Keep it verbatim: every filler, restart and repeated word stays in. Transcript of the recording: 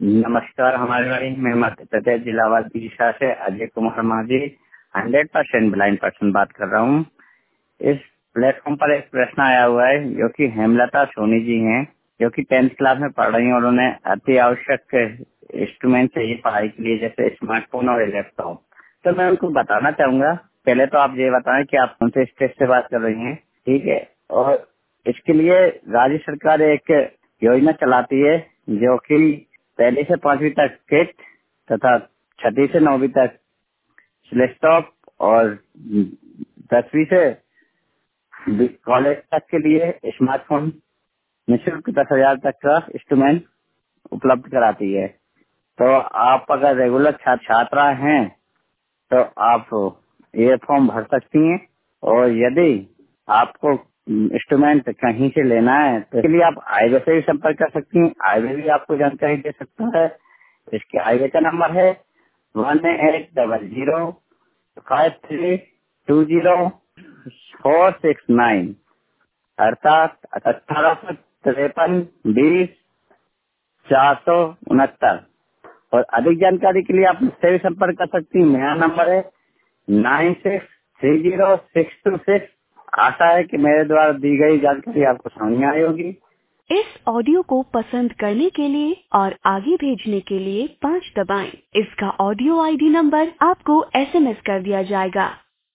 नमस्कार। हमारे भाई मैं मध्य प्रदेश जिलावाद विदिशा से अजय कुमार माझी हंड्रेड परसेंट ब्लाइंड पर्सन बात कर रहा हूँ। इस प्लेटफॉर्म पर एक प्रश्न आया हुआ है जो कि हेमलता सोनी जी हैं, जो कि टेंथ क्लास में पढ़ रही हैं और उन्हें अति आवश्यक इंस्ट्रूमेंट चाहिए पढ़ाई के लिए, जैसे स्मार्टफोन और लैपटॉप। तो मैं उनको बताना चाहूंगा, पहले तो आप ये बताएं कि आप कौन से स्टेट से बात कर रही हैं, ठीक है। और इसके लिए राज्य सरकार एक योजना चलाती है जो कि पहली से पांचवी तक किट तथा छठी से नौवीं तक लैपटॉप और दसवीं से कॉलेज तक के लिए स्मार्टफोन निःशुल्क दस हजार तक का इंस्ट्रूमेंट उपलब्ध कराती है। तो आप अगर रेगुलर छा, छात्रा हैं तो आप ये फॉर्म भर सकती हैं। और यदि आपको इंस्ट्रूमेंट कहीं से लेना है तो इसके लिए आप हाईवे से भी संपर्क कर सकती हैं। हाईवे भी आपको जानकारी दे सकता है। इसके हाईवे का नंबर है one eight double zero five three two zero four six nine, अर्थात अठारह सौ तिरपन बीस चार सौ उनहत्तर। और अधिक जानकारी के लिए आप मुझसे भी संपर्क कर सकती हैं। मेरा नंबर है nine six three zero six two six. आशा है कि मेरे द्वारा दी गई जानकारी आपको समझ में आई होगी। इस ऑडियो को पसंद करने के लिए और आगे भेजने के लिए पाँच दबाएं। इसका ऑडियो आईडी नंबर आपको एसएमएस कर दिया जाएगा।